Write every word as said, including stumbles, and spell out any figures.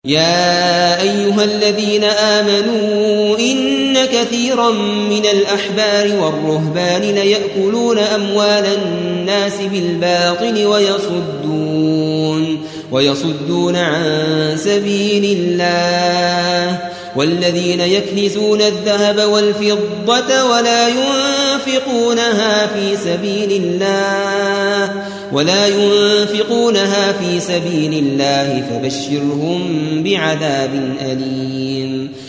يا أيها الذين آمنوا إن كثيرا من الأحبار والرهبان ليأكلون أموال الناس بالباطل ويصدون, ويصدون عن سبيل الله والذين يكنزون الذهب والفضة ولا ينفقونها في سبيل الله ولا ينفقونها في سبيل الله فبشرهم بعذاب أليم.